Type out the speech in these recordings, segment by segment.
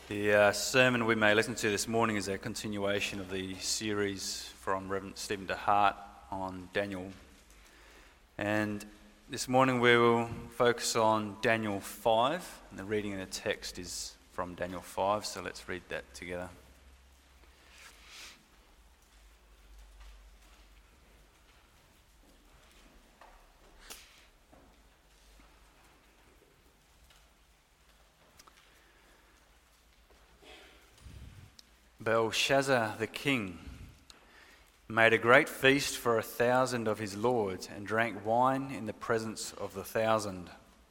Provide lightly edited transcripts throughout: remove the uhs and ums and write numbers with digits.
The sermon we may listen to this morning is a continuation of the series from Reverend Stephen DeHart on Daniel. And this morning we will focus on Daniel 5, and the reading of the text is from Daniel 5, so let's read that together. Belshazzar the king made a great feast for 1,000 of his lords and drank wine in the presence of the 1,000.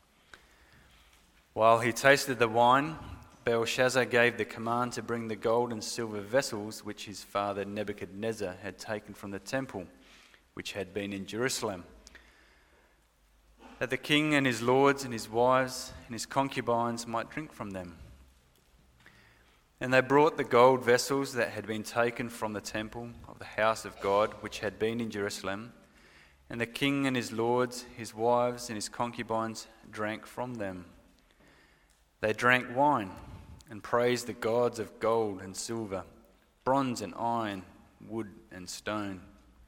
While he tasted the wine, Belshazzar gave the command to bring the gold and silver vessels which his father Nebuchadnezzar had taken from the temple, which had been in Jerusalem, that the king and his lords and his wives and his concubines might drink from them. And they brought the gold vessels that had been taken from the temple of the house of God, which had been in Jerusalem, and the king and his lords, his wives, and his concubines drank from them. They drank wine and praised the gods of gold and silver, bronze and iron, wood and stone.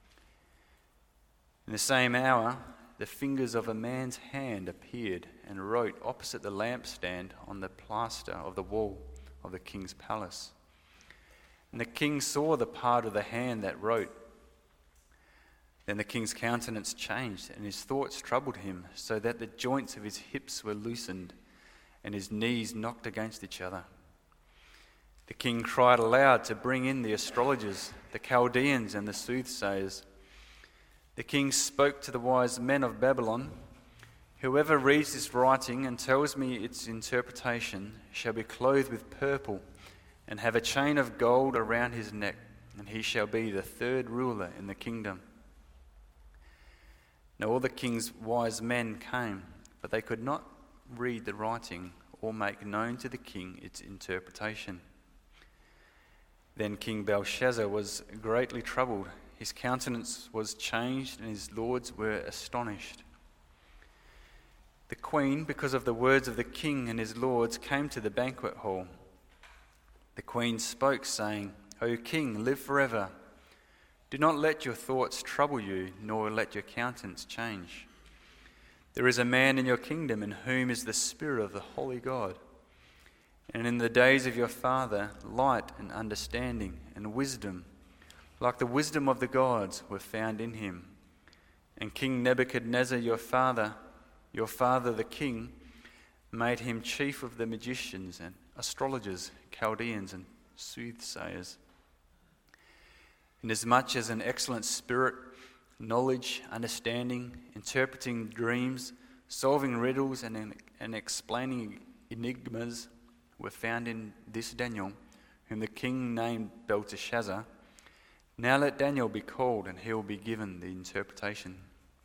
In the same hour, the fingers of a man's hand appeared and wrote opposite the lampstand on the plaster of the wall of the king's palace. And the king saw the part of the hand that wrote. Then the king's countenance changed, and his thoughts troubled him, so that the joints of his hips were loosened, and his knees knocked against each other. The king cried aloud to bring in the astrologers, the Chaldeans, and the soothsayers. The king spoke to the wise men of Babylon. Whoever reads this writing and tells me its interpretation shall be clothed with purple and have a chain of gold around his neck, and he shall be the third ruler in the kingdom. Now all the king's wise men came, but they could not read the writing or make known to the king its interpretation. Then King Belshazzar was greatly troubled. His countenance was changed, and his lords were astonished. The queen, because of the words of the king and his lords, came to the banquet hall. The queen spoke, saying, "O king, live forever. Do not let your thoughts trouble you, nor let your countenance change. There is a man in your kingdom in whom is the spirit of the holy God. And in the days of your father, light and understanding and wisdom, like the wisdom of the gods, were found in him. And King Nebuchadnezzar, your father the king, made him chief of the magicians and astrologers, Chaldeans and soothsayers. Inasmuch as an excellent spirit, knowledge, understanding, interpreting dreams, solving riddles, and explaining enigmas were found in this Daniel, whom the king named Belteshazzar. Now let Daniel be called, and he will be given the interpretation."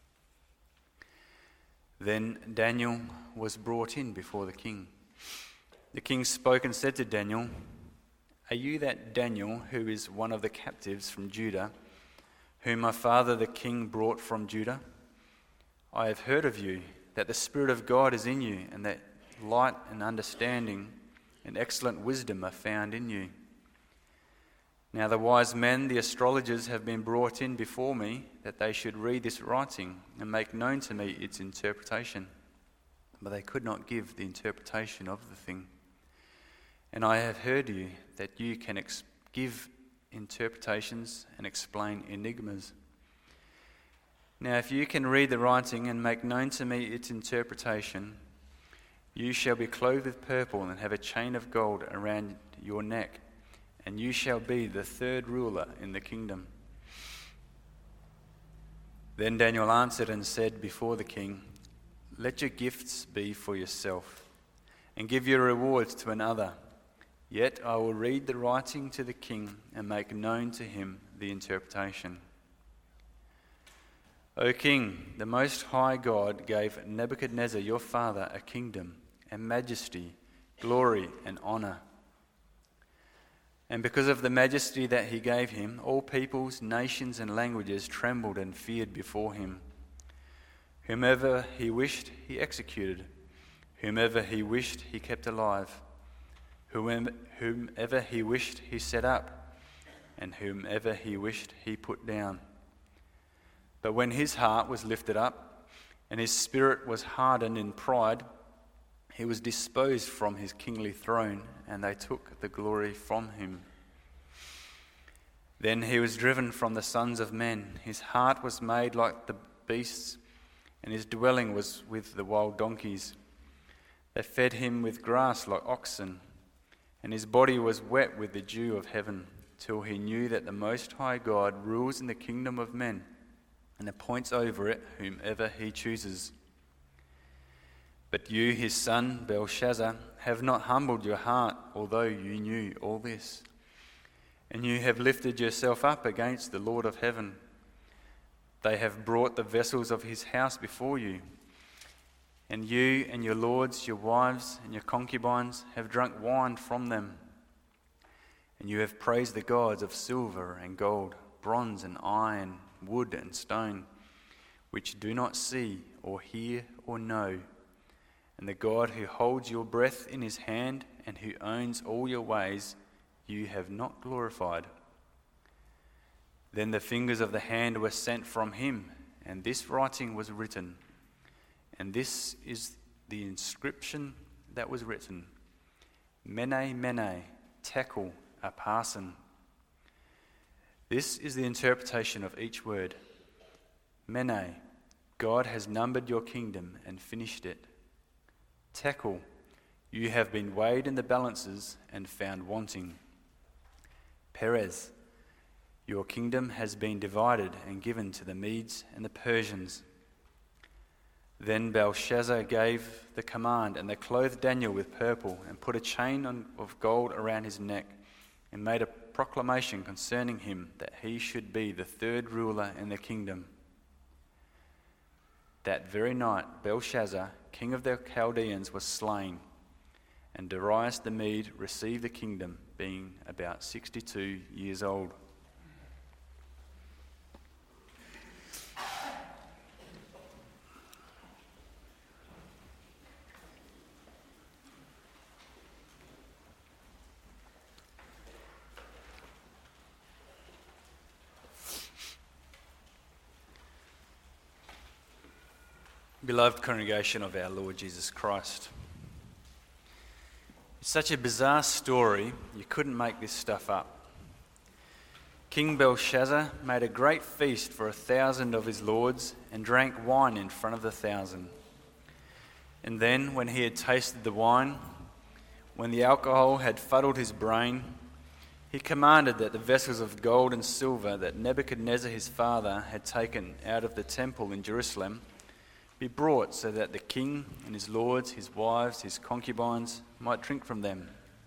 Then Daniel was brought in before the king. The king spoke and said to Daniel, "Are you that Daniel who is one of the captives from Judah, whom my father the king brought from Judah? I have heard of you, that the Spirit of God is in you, and that light and understanding and excellent wisdom are found in you. Now the wise men, the astrologers, have been brought in before me, that they should read this writing and make known to me its interpretation. But they could not give the interpretation of the thing. And I have heard you, that you can give interpretations and explain enigmas. Now if you can read the writing and make known to me its interpretation, you shall be clothed with purple and have a chain of gold around your neck, and you shall be the third ruler in the kingdom." Then Daniel answered and said before the king, "Let your gifts be for yourself, and give your rewards to another. Yet I will read the writing to the king and make known to him the interpretation. O king, the Most High God gave Nebuchadnezzar your father a kingdom and majesty, glory and honor. And because of the majesty that he gave him, all peoples, nations, and languages trembled and feared before him. Whomever he wished, he executed. Whomever he wished, he kept alive. Whomever he wished he set up, and whomever he wished he put down. But when his heart was lifted up, and his spirit was hardened in pride, he was disposed from his kingly throne, and they took the glory from him. Then he was driven from the sons of men. His heart was made like the beasts, and his dwelling was with the wild donkeys. They fed him with grass like oxen, and his body was wet with the dew of heaven, till he knew that the Most High God rules in the kingdom of men, and appoints over it whomever he chooses. But you, his son, Belshazzar, have not humbled your heart, although you knew all this. And you have lifted yourself up against the Lord of heaven. They have brought the vessels of his house before you, and you and your lords, your wives, and your concubines have drunk wine from them. And you have praised the gods of silver and gold, bronze and iron, wood and stone, which do not see or hear or know. And the God who holds your breath in his hand and who owns all your ways, you have not glorified. Then the fingers of the hand were sent from him, and this writing was written. And this is the inscription that was written: Mene, Mene, Tekel, Upharsin. This is the interpretation of each word. Mene, God has numbered your kingdom and finished it. Tekel, you have been weighed in the balances and found wanting. Perez, your kingdom has been divided and given to the Medes and the Persians. Then Belshazzar gave the command, and they clothed Daniel with purple and put a chain of gold around his neck, and made a proclamation concerning him that he should be the third ruler in the kingdom. That very night Belshazzar, king of the Chaldeans, was slain, and Darius the Mede received the kingdom, being about 62 years old. Beloved congregation of our Lord Jesus Christ, it's such a bizarre story, you couldn't make this stuff up. King Belshazzar made a great feast for 1,000 of his lords and drank wine in front of the 1,000. And then, when he had tasted the wine, when the alcohol had fuddled his brain, he commanded that the vessels of gold and silver that Nebuchadnezzar his father had taken out of the temple in Jerusalem be brought, so that the king and his lords, his wives, his concubines might drink from them.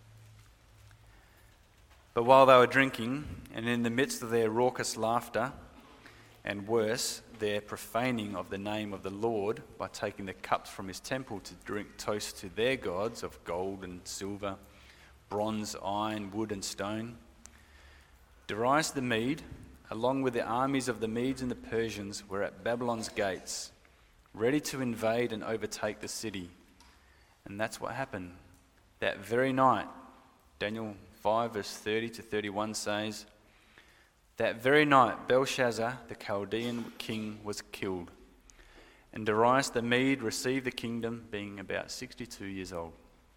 But while they were drinking, and in the midst of their raucous laughter, and worse, their profaning of the name of the Lord by taking the cups from his temple to drink toast to their gods of gold and silver, bronze, iron, wood and stone, Darius the Mede, along with the armies of the Medes and the Persians, were at Babylon's gates, ready to invade and overtake the city. And that's what happened. That very night, Daniel 5 verse 30 to 31 says, that very night Belshazzar, the Chaldean king, was killed, and Darius the Mede received the kingdom, being about 62 years old.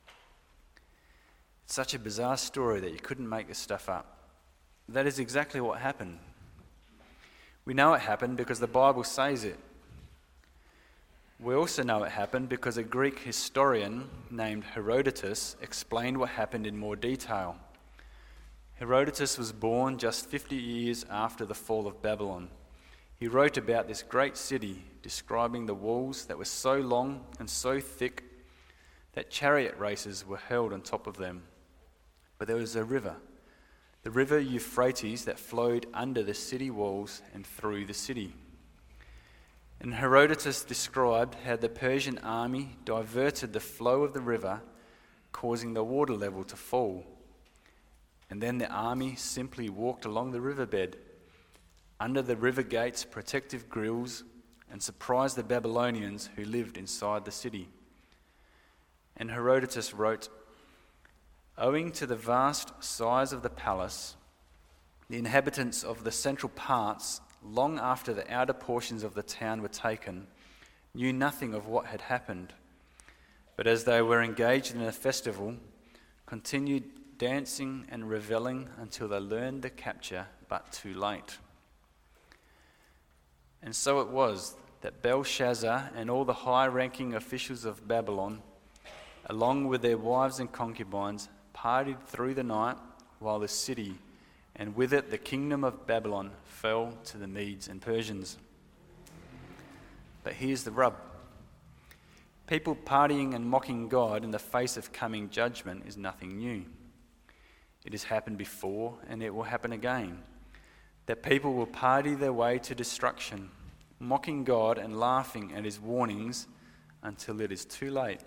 It's such a bizarre story that you couldn't make this stuff up. That is exactly what happened. We know it happened because the Bible says it. We also know it happened because a Greek historian named Herodotus explained what happened in more detail. Herodotus was born just 50 years after the fall of Babylon. He wrote about this great city, describing the walls that were so long and so thick that chariot races were held on top of them. But there was a river, the river Euphrates, that flowed under the city walls and through the city. And Herodotus described how the Persian army diverted the flow of the river, causing the water level to fall. And then the army simply walked along the riverbed, under the river gate's protective grills, and surprised the Babylonians who lived inside the city. And Herodotus wrote, Owing to the vast size of the palace, the inhabitants of the central parts, long after the outer portions of the town were taken, knew nothing of what had happened, but as they were engaged in a festival, continued dancing and revelling until they learned the capture, but too late. And so it was that Belshazzar and all the high-ranking officials of Babylon, along with their wives and concubines, partied through the night, while the city, and with it the kingdom of Babylon, fell to the Medes and Persians. But here's the rub. People partying and mocking God in the face of coming judgment is nothing new. It has happened before, and it will happen again. That people will party their way to destruction, mocking God and laughing at his warnings until it is too late.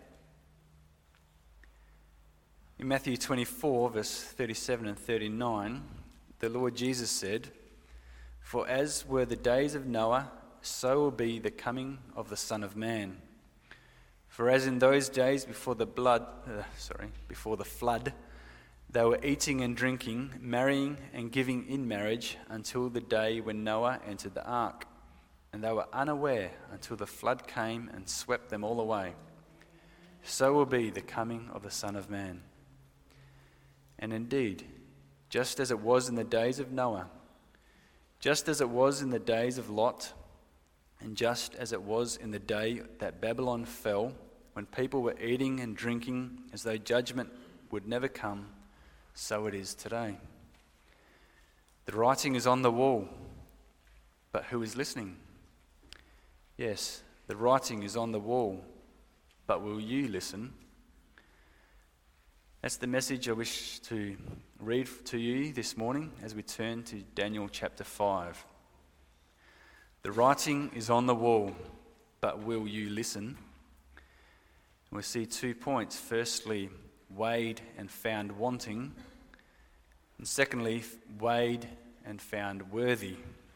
In Matthew 24, verse 37 and 39, the Lord Jesus said, "For as were the days of Noah, so will be the coming of the Son of Man. For as in those days before the flood, they were eating and drinking, marrying and giving in marriage until the day when Noah entered the ark. And they were unaware until the flood came and swept them all away. So will be the coming of the Son of Man. And indeed, just as it was in the days of Noah, just as it was in the days of Lot, and just as it was in the day that Babylon fell, when people were eating and drinking as though judgment would never come, so it is today. The writing is on the wall, but who is listening? Yes, the writing is on the wall, but will you listen?" That's the message I wish to read to you this morning as we turn to Daniel chapter 5. The writing is on the wall, but will you listen? We'll see 2 points. Firstly, weighed and found wanting. And secondly, weighed and found worthy.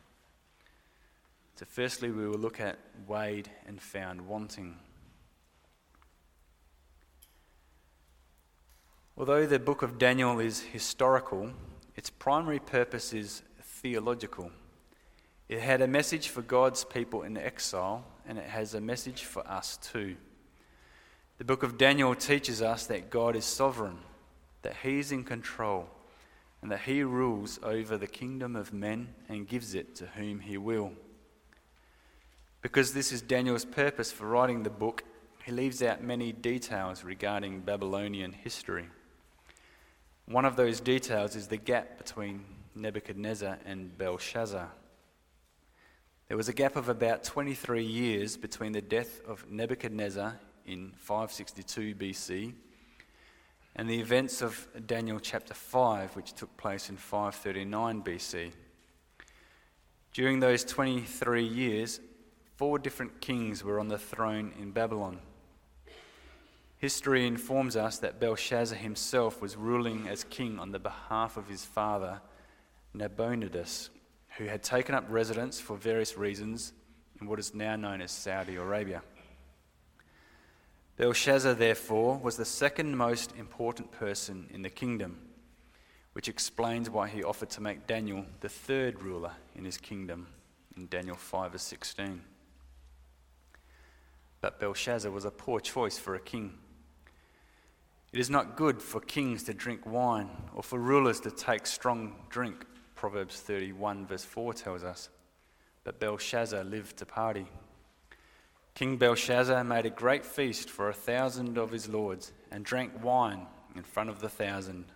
So firstly, we will look at weighed and found wanting. Although the book of Daniel is historical, its primary purpose is theological. It had a message for God's people in exile, and it has a message for us too. The book of Daniel teaches us that God is sovereign, that he is in control, and that he rules over the kingdom of men and gives it to whom he will. Because this is Daniel's purpose for writing the book, he leaves out many details regarding Babylonian history. One of those details is the gap between Nebuchadnezzar and Belshazzar. There was a gap of about 23 years between the death of Nebuchadnezzar in 562 BC and the events of Daniel chapter 5, which took place in 539 BC. During those 23 years, 4 different kings were on the throne in Babylon. History informs us that Belshazzar himself was ruling as king on the behalf of his father, Nabonidus, who had taken up residence for various reasons in what is now known as Saudi Arabia. Belshazzar, therefore, was the second most important person in the kingdom, which explains why he offered to make Daniel the third ruler in his kingdom in Daniel 5 verse 16. But Belshazzar was a poor choice for a king. It is not good for kings to drink wine or for rulers to take strong drink, Proverbs 31 verse 4 tells us. But Belshazzar lived to party. King Belshazzar made a great feast for 1,000 of his lords and drank wine in front of the 1,000.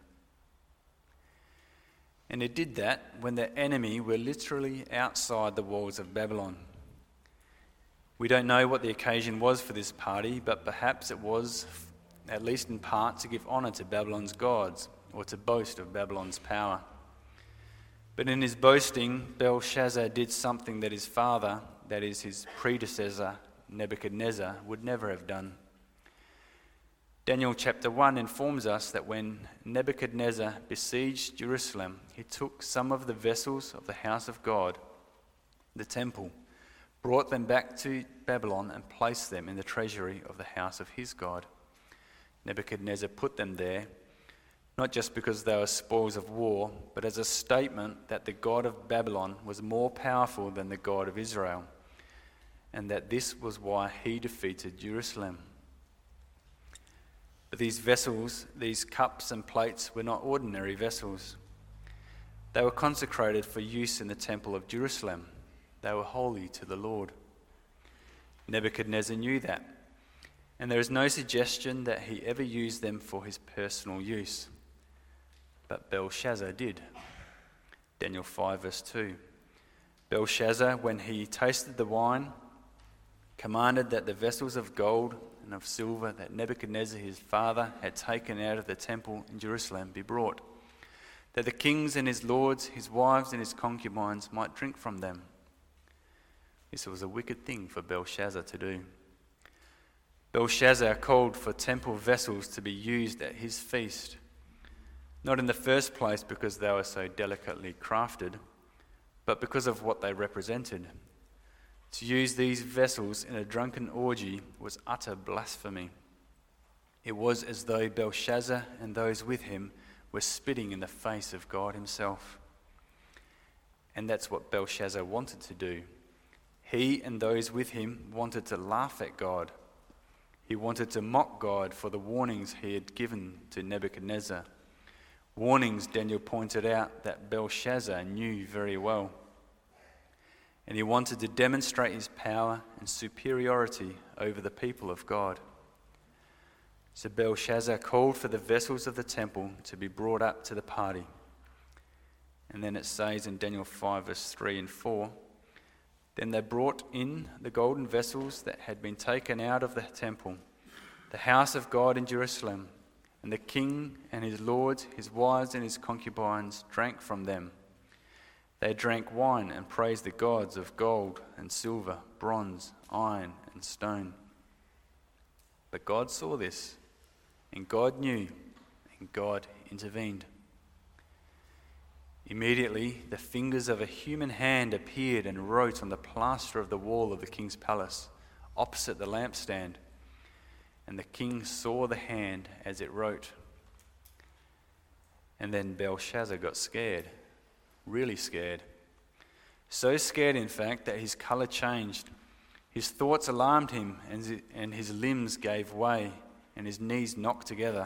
And he did that when the enemy were literally outside the walls of Babylon. We don't know what the occasion was for this party, but perhaps it was, at least in part, to give honour to Babylon's gods or to boast of Babylon's power. But in his boasting, Belshazzar did something that his father, that is his predecessor, Nebuchadnezzar, would never have done. Daniel chapter 1 informs us that when Nebuchadnezzar besieged Jerusalem, he took some of the vessels of the house of God, the temple, brought them back to Babylon and placed them in the treasury of the house of his God. Nebuchadnezzar put them there, not just because they were spoils of war, but as a statement that the God of Babylon was more powerful than the God of Israel, and that this was why he defeated Jerusalem. But these vessels, these cups and plates, were not ordinary vessels. They were consecrated for use in the temple of Jerusalem. They were holy to the Lord. Nebuchadnezzar knew that, and there is no suggestion that he ever used them for his personal use. But Belshazzar did. Daniel 5 verse 2. Belshazzar, when he tasted the wine, commanded that the vessels of gold and of silver that Nebuchadnezzar his father had taken out of the temple in Jerusalem be brought, that the kings and his lords, his wives and his concubines might drink from them. This was a wicked thing for Belshazzar to do. Belshazzar called for temple vessels to be used at his feast, not in the first place because they were so delicately crafted, but because of what they represented. To use these vessels in a drunken orgy was utter blasphemy. It was as though Belshazzar and those with him were spitting in the face of God himself. And that's what Belshazzar wanted to do. He and those with him wanted to laugh at God. He wanted to mock God for the warnings he had given to Nebuchadnezzar. Warnings, Daniel pointed out, that Belshazzar knew very well. And he wanted to demonstrate his power and superiority over the people of God. So Belshazzar called for the vessels of the temple to be brought up to the party. And then it says in Daniel 5 verse 3 and 4, then they brought in the golden vessels that had been taken out of the temple, the house of God in Jerusalem, and the king and his lords, his wives and his concubines drank from them. They drank wine and praised the gods of gold and silver, bronze, iron and stone. But God saw this, and God knew, and God intervened. Immediately, the fingers of a human hand appeared and wrote on the plaster of the wall of the king's palace, opposite the lampstand. And the king saw the hand as it wrote. And then Belshazzar got scared, really scared. So scared, in fact, that his colour changed. His thoughts alarmed him, and his limbs gave way, and his knees knocked together.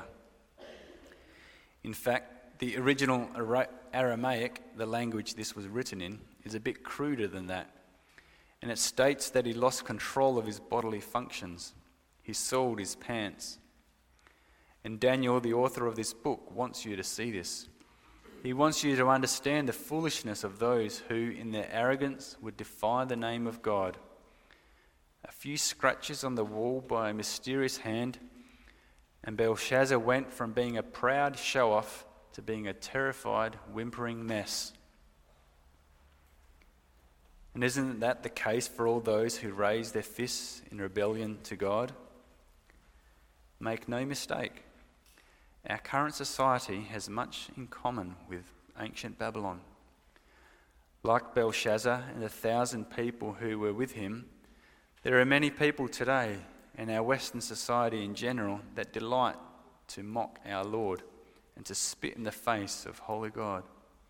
In fact, the original Aramaic, the language this was written in, is a bit cruder than that. And it states that he lost control of his bodily functions. He soiled his pants. And Daniel, the author of this book, wants you to see this. He wants you to understand the foolishness of those who, in their arrogance, would defy the name of God. A few scratches on the wall by a mysterious hand, and Belshazzar went from being a proud show-off to being a terrified, whimpering mess. And isn't that the case for all those who raise their fists in rebellion to God? Make no mistake, our current society has much in common with ancient Babylon. Like Belshazzar and the 1,000 people who were with him, there are many people today in our Western society in general that delight to mock our Lord and to spit in the face of holy God.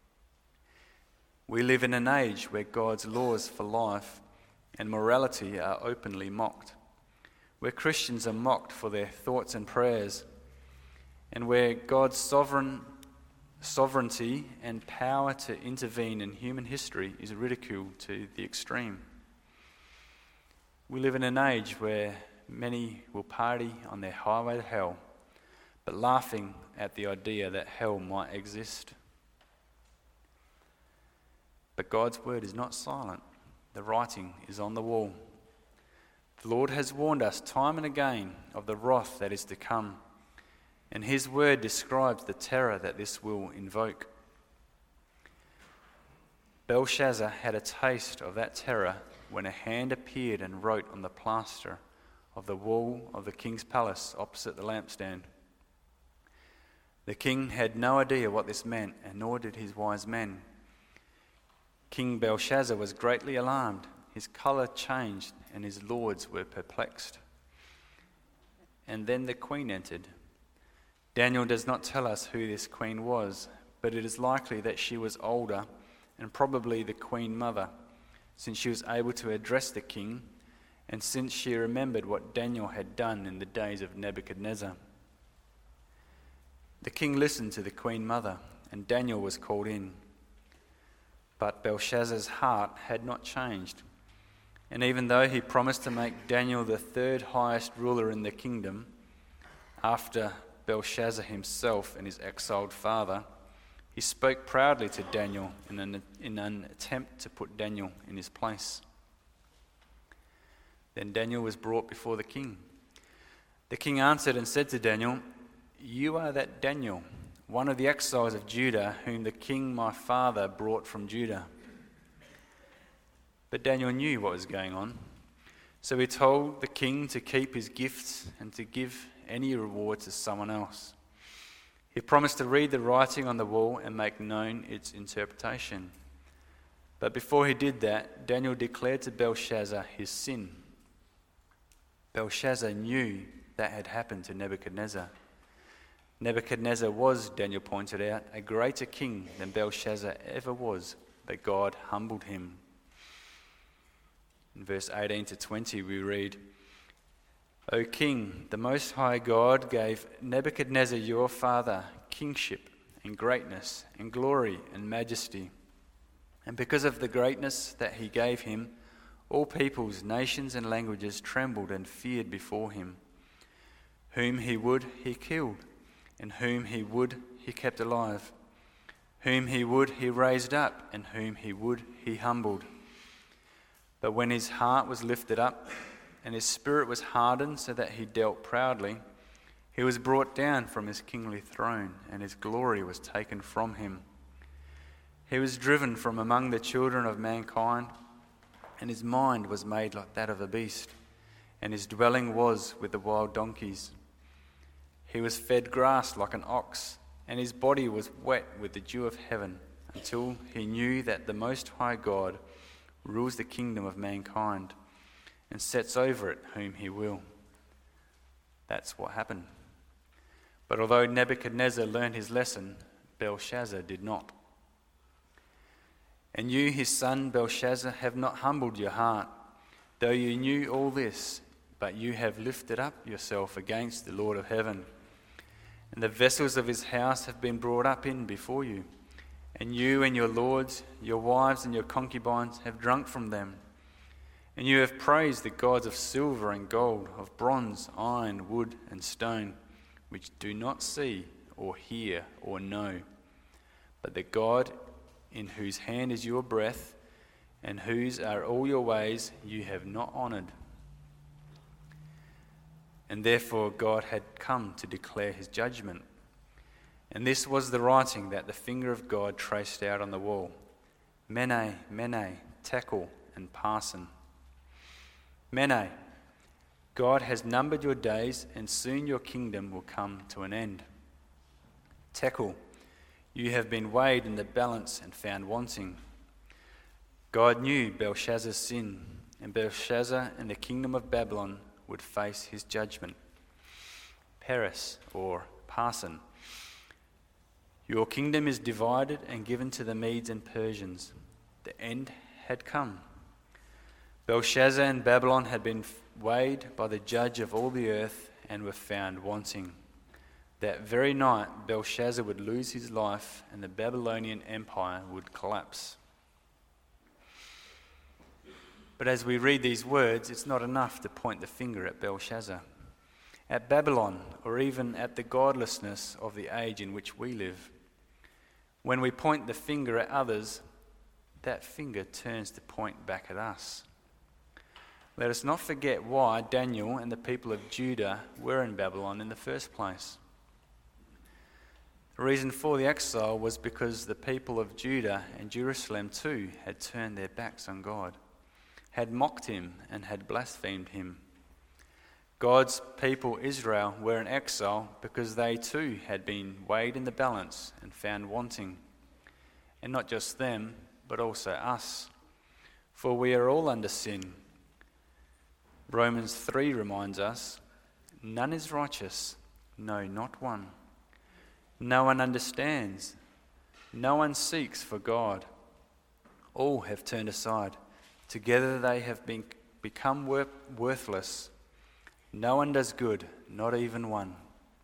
We live in an age where God's laws for life and morality are openly mocked, where Christians are mocked for their thoughts and prayers, and where God's sovereignty and power to intervene in human history is ridiculed to the extreme. We live in an age where many will party on their highway to hell, but laughing at the idea that hell might exist. But God's word is not silent. The writing is on the wall. The Lord has warned us time and again of the wrath that is to come, and his word describes the terror that this will invoke. Belshazzar had a taste of that terror when a hand appeared and wrote on the plaster of the wall of the king's palace opposite the lampstand. The king had no idea what this meant, and nor did his wise men. King Belshazzar was greatly alarmed. His colour changed, and his lords were perplexed. And then the queen entered. Daniel does not tell us who this queen was, but it is likely that she was older and probably the queen mother, since she was able to address the king and since she remembered what Daniel had done in the days of Nebuchadnezzar. The king listened to the queen mother, and Daniel was called in. But Belshazzar's heart had not changed, and even though he promised to make Daniel the third highest ruler in the kingdom, after Belshazzar himself and his exiled father, he spoke proudly to Daniel in an attempt to put Daniel in his place. Then Daniel was brought before the king. The king answered and said to Daniel, "You are that Daniel, one of the exiles of Judah, whom the king my father brought from Judah." But Daniel knew what was going on, so he told the king to keep his gifts and to give any reward to someone else. He promised to read the writing on the wall and make known its interpretation. But before he did that, Daniel declared to Belshazzar his sin. Belshazzar knew that had happened to Nebuchadnezzar. Nebuchadnezzar was, Daniel pointed out, a greater king than Belshazzar ever was, but God humbled him. In verse 18 to 20 we read, "O king, the Most High God gave Nebuchadnezzar your father kingship and greatness and glory and majesty. And because of the greatness that he gave him, all peoples, nations and languages trembled and feared before him. Whom he would, he killed, and whom he would, he kept alive. Whom he would, he raised up, and whom he would, he humbled. But when his heart was lifted up, and his spirit was hardened so that he dealt proudly, he was brought down from his kingly throne, and his glory was taken from him. He was driven from among the children of mankind, and his mind was made like that of a beast, and his dwelling was with the wild donkeys. He was fed grass like an ox, and his body was wet with the dew of heaven, until he knew that the Most High God rules the kingdom of mankind and sets over it whom he will." That's what happened. But although Nebuchadnezzar learned his lesson, Belshazzar did not. "And you, his son Belshazzar, have not humbled your heart, though you knew all this, but you have lifted up yourself against the Lord of heaven. And the vessels of his house have been brought up in before you, and you and your lords, your wives and your concubines have drunk from them. And you have praised the gods of silver and gold, of bronze, iron, wood and stone, which do not see or hear or know. But the God in whose hand is your breath, and whose are all your ways, you have not honoured." And therefore God had come to declare his judgment. And this was the writing that the finger of God traced out on the wall: Mene, Mene, Tekel, and Parsin. Mene, God has numbered your days, and soon your kingdom will come to an end. Tekel, you have been weighed in the balance and found wanting. God knew Belshazzar's sin, and Belshazzar and the kingdom of Babylon would face his judgment. Peres, or Parsin, your kingdom is divided and given to the Medes and Persians. The end had come. Belshazzar and Babylon had been weighed by the judge of all the earth and were found wanting. That very night, Belshazzar would lose his life and the Babylonian Empire would collapse. But as we read these words, it's not enough to point the finger at Belshazzar, at Babylon, or even at the godlessness of the age in which we live. When we point the finger at others, that finger turns to point back at us. Let us not forget why Daniel and the people of Judah were in Babylon in the first place. The reason for the exile was because the people of Judah and Jerusalem too had turned their backs on God, had mocked him and had blasphemed him. God's people Israel were in exile because they too had been weighed in the balance and found wanting. And not just them, but also us. For we are all under sin. Romans 3 reminds us, none is righteous, no, not one. No one understands. No one seeks for God. All have turned aside. Together they have become worthless. No one does good, not even one.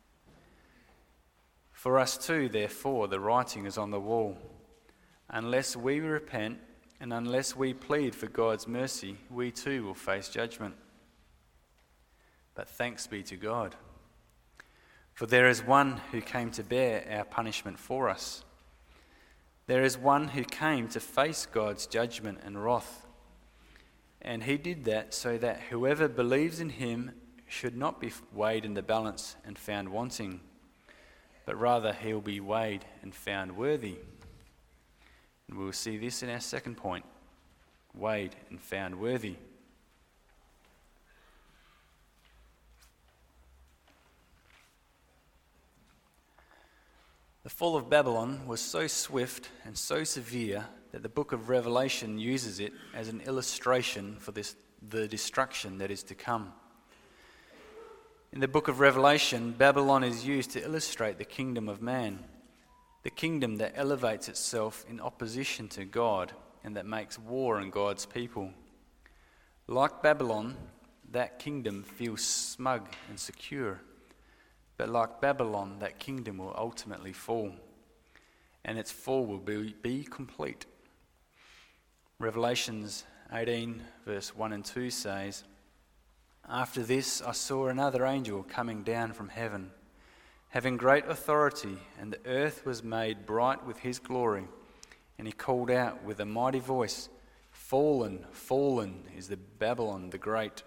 For us too, therefore, the writing is on the wall. Unless we repent and unless we plead for God's mercy, we too will face judgment. But thanks be to God. For there is one who came to bear our punishment for us. There is one who came to face God's judgment and wrath. And he did that so that whoever believes in him should not be weighed in the balance and found wanting, but rather he will be weighed and found worthy. And we'll see this in our second point, weighed and found worthy. The fall of Babylon was so swift and so severe that the book of Revelation uses it as an illustration for the destruction that is to come. In the book of Revelation, Babylon is used to illustrate the kingdom of man, the kingdom that elevates itself in opposition to God and that makes war on God's people. Like Babylon, that kingdom feels smug and secure. But like Babylon, that kingdom will ultimately fall, and its fall will be complete. Revelations 18, verse 1 and 2 says, "After this I saw another angel coming down from heaven, having great authority, and the earth was made bright with his glory. And he called out with a mighty voice, 'Fallen, fallen is the Babylon the Great.'"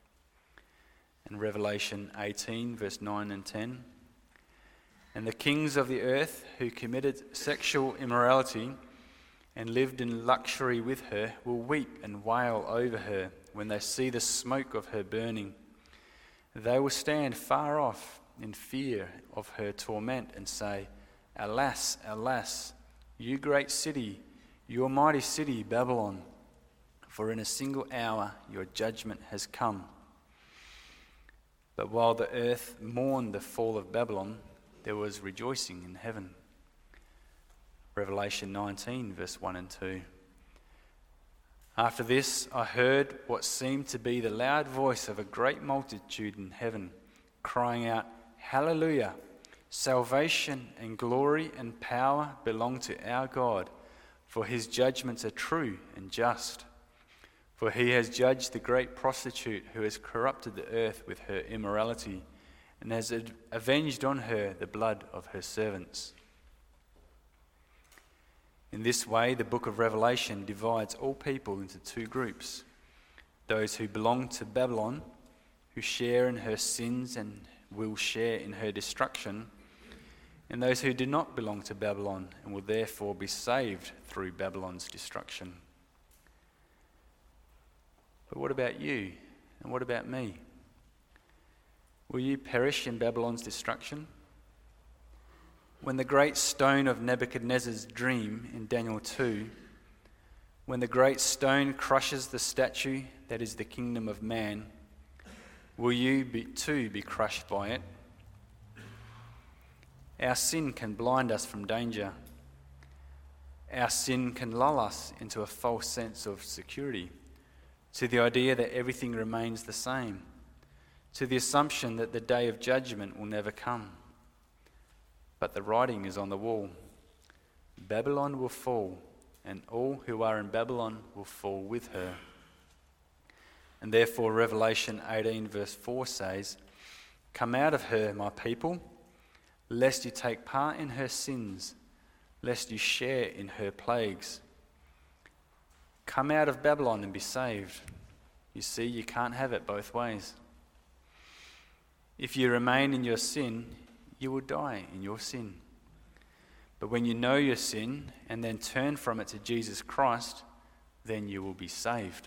And Revelation 18, verse 9 and 10, "And the kings of the earth who committed sexual immorality and lived in luxury with her will weep and wail over her when they see the smoke of her burning. They will stand far off in fear of her torment and say, 'Alas, alas, you great city, you mighty city, Babylon, for in a single hour your judgment has come.' But while the earth mourned the fall of Babylon, there was rejoicing in heaven." Revelation 19, verse 1 and 2. "After this I heard what seemed to be the loud voice of a great multitude in heaven, crying out, 'Hallelujah! Salvation and glory and power belong to our God, for his judgments are true and just. For he has judged the great prostitute who has corrupted the earth with her immorality, and has avenged on her the blood of her servants.'" In this way, the book of Revelation divides all people into two groups: those who belong to Babylon, who share in her sins and will share in her destruction, and those who do not belong to Babylon and will therefore be saved through Babylon's destruction. But what about you? And what about me? Will you perish in Babylon's destruction? When the great stone of Nebuchadnezzar's dream in Daniel 2, when the great stone crushes the statue that is the kingdom of man, will you too be crushed by it? Our sin can blind us from danger. Our sin can lull us into a false sense of security, to the idea that everything remains the same, to the assumption that the day of judgment will never come. But the writing is on the wall. Babylon will fall, and all who are in Babylon will fall with her. And therefore Revelation 18 verse 4 says, "Come out of her, my people, lest you take part in her sins, lest you share in her plagues." Come out of Babylon and be saved. You see, you can't have it both ways. If you remain in your sin, you will die in your sin. But when you know your sin and then turn from it to Jesus Christ, then you will be saved.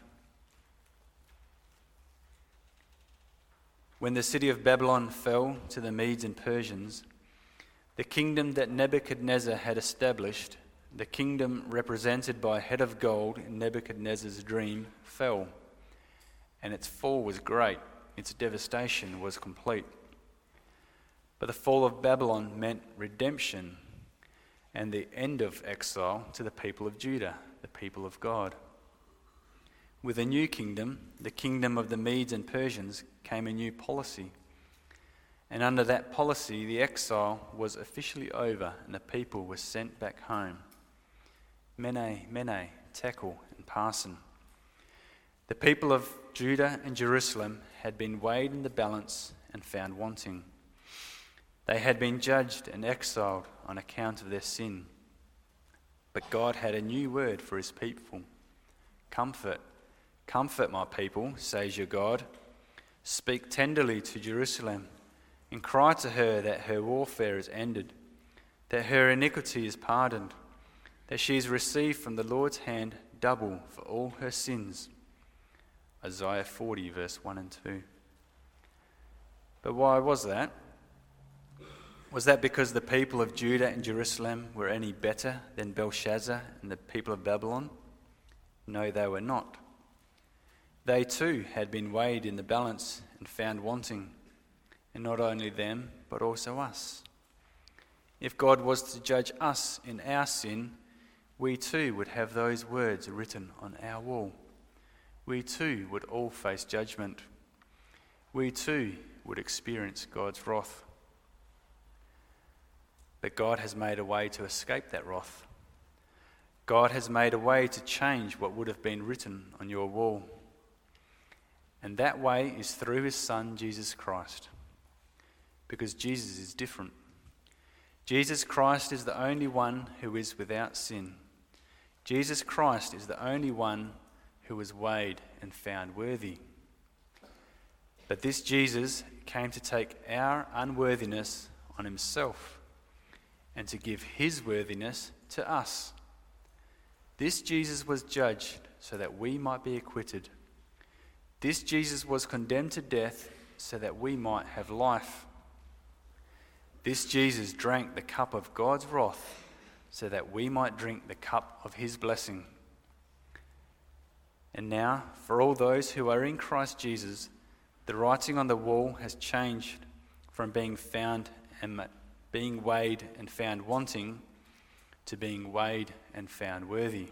When the city of Babylon fell to the Medes and Persians, the kingdom that Nebuchadnezzar had established, the kingdom represented by a head of gold in Nebuchadnezzar's dream, fell, and its fall was great, its devastation was complete. But the fall of Babylon meant redemption and the end of exile to the people of Judah, the people of God. With a new kingdom, the kingdom of the Medes and Persians, came a new policy. And under that policy, the exile was officially over and the people were sent back home. Mene, Mene, Tekel, and Parsin. The people of Judah and Jerusalem had been weighed in the balance and found wanting. They had been judged and exiled on account of their sin. But God had a new word for his people. Comfort, comfort my people, says your God. Speak tenderly to Jerusalem and cry to her that her warfare is ended, that her iniquity is pardoned, that she has received from the Lord's hand double for all her sins. Isaiah 40, verse 1 and 2. But why was that? Was that because the people of Judah and Jerusalem were any better than Belshazzar and the people of Babylon? No, they were not. They too had been weighed in the balance and found wanting, and not only them, but also us. If God was to judge us in our sin, we too would have those words written on our wall. We too would all face judgment. We too would experience God's wrath. But God has made a way to escape that wrath. God has made a way to change what would have been written on your wall. And that way is through his Son, Jesus Christ. Because Jesus is different. Jesus Christ is the only one who is without sin. Jesus Christ is the only one who was weighed and found worthy. But this Jesus came to take our unworthiness on himself and to give his worthiness to us. This Jesus was judged so that we might be acquitted. This Jesus was condemned to death so that we might have life. This Jesus drank the cup of God's wrath so that we might drink the cup of his blessing. And now, for all those who are in Christ Jesus, the writing on the wall has changed from being weighed and found wanting to being weighed and found worthy.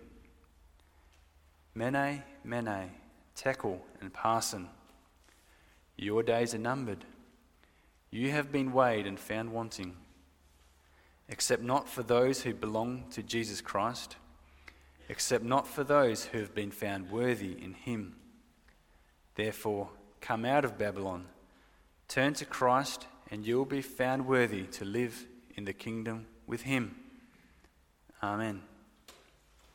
Mene, Mene, Tekel, and Parsin, your days are numbered. You have been weighed and found wanting, except not for those who belong to Jesus Christ, except not for those who have been found worthy in him. Therefore, come out of Babylon, turn to Christ, and you will be found worthy to live in the kingdom with him. Amen.